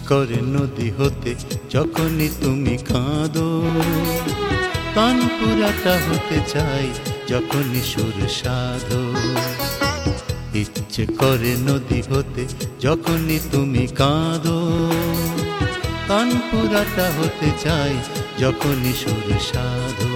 করে নদী হতে যখনই তুমি কাঁদো, তানপুরাটা হতে চাই যখনই সুর সাধো। ইচ্ছে করে নদী হতে যখনই তুমি কাঁদো, তানপুরাটা হতে চাই যখনই সুর সাধো।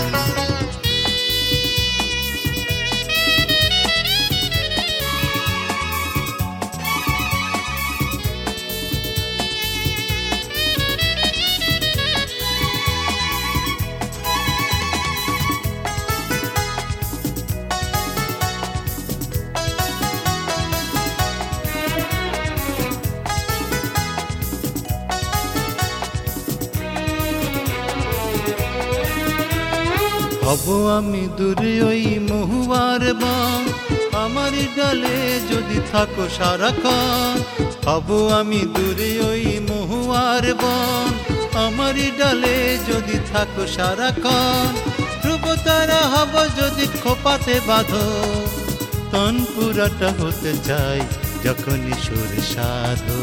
হব আমি দূরে ওই মহুয়ার বন, আমারই ডালে যদি থাকো সারাক্ষণ। হব আমি দূরে ওই মহুয়ার বন, আমারই ডালে যদি থাকো সারাক্ষণ। ধ্রুব তারা হব যদি খোপাতে বাঁধো, তানপুরাটা হতে চাই যখনই সুর সাধো।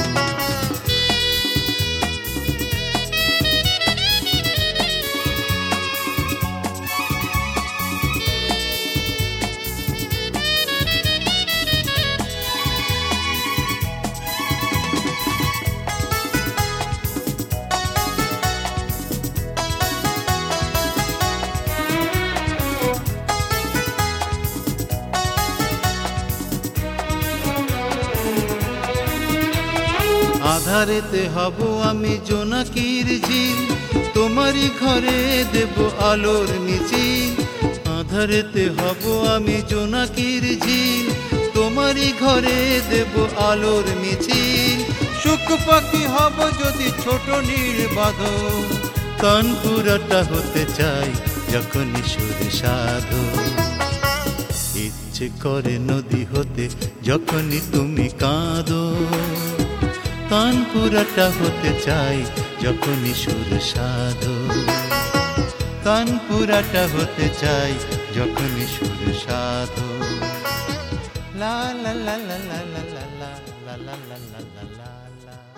আধারেতে হব আমি জোনাকির ঝিল, তোমারই ঘরে দেব আলোর মিছিল। আধারেতে হব আমি জোনাকির ঝিল, তোমারই ঘরে দেব আলোর মিছিল। সুখ পাখি হব যদি ছোট নীল বাঁধো, তানপুরাটা হতে চাই যখনই সুর সাধো। ইচ্ছে করে নদী হতে যখনই তুমি কাঁদো, তানপুরাটা হতে চাই যখনই সুর সাধো। তানপুরাটা হতে চাই যখনই সুর সাধো। লা লা লা লা লা লা লা লা লা লা লা লা লা লা।